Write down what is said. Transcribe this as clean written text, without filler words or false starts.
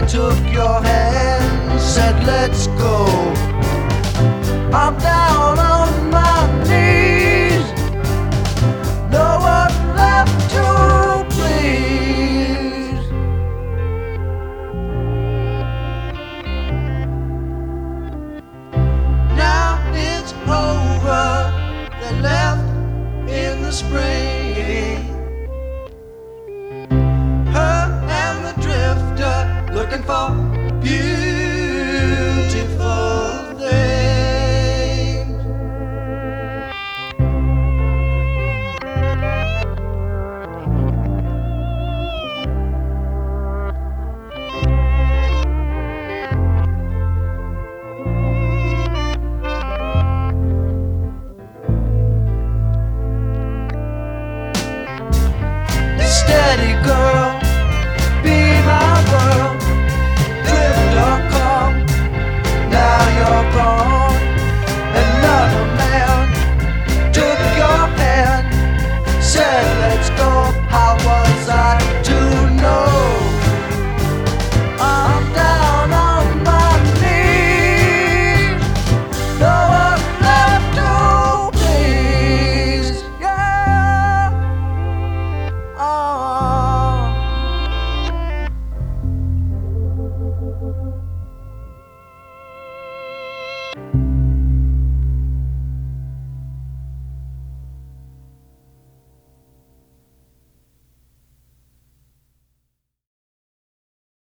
took your hand, said let's go. I'm down on my knees, no one left to please. Now it's over, they left in the spring. Her and the drifter looking for